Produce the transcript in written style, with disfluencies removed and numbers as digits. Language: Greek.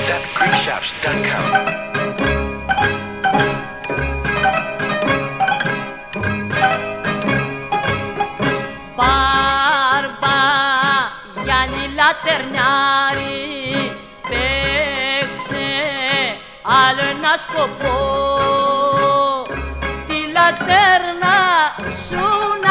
www.greekshops.com. Μπάρμπα Γιάννη Λατερνιάρη, παίξε άλλο ένα σκοπό, τη λατέρνα σου